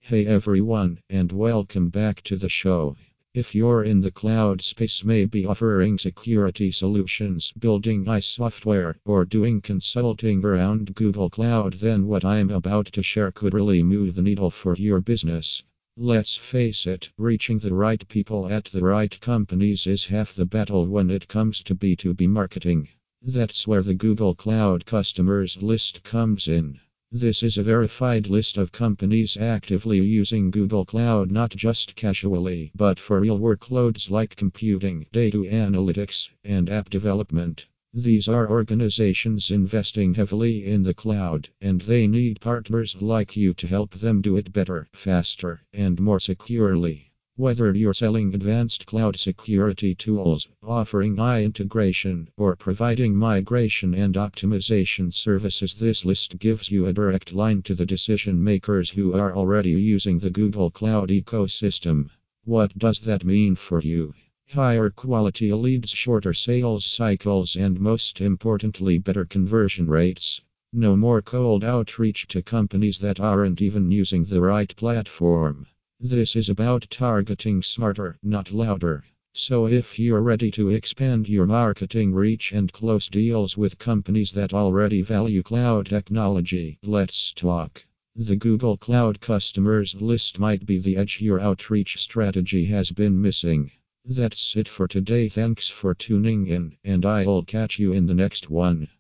Hey everyone, and welcome back to the show. If you're in the cloud space, maybe offering security solutions, building software, or doing consulting around Google Cloud, then what I'm about to share could really move the needle for your business. Let's face it, reaching the right people at the right companies is half the battle when it comes to B2B marketing. That's where the Google Cloud Customers List comes in. This is a verified list of companies actively using Google Cloud, not just casually, but for real workloads like computing, data analytics, and app development. These are organizations investing heavily in the cloud, and they need partners like you to help them do it better, faster, and more securely. Whether you're selling advanced cloud security tools, offering integration, or providing migration and optimization services, this list gives you a direct line to the decision makers who are already using the Google Cloud ecosystem. What does that mean for you? Higher quality leads, shorter sales cycles, and most importantly, better conversion rates. No more cold outreach to companies that aren't even using the right platform. This is about targeting smarter, not louder. So if you're ready to expand your marketing reach and close deals with companies that already value cloud technology, let's talk. The Google Cloud Customers List might be the edge your outreach strategy has been missing. That's it for today. Thanks for tuning in, and I'll catch you in the next one.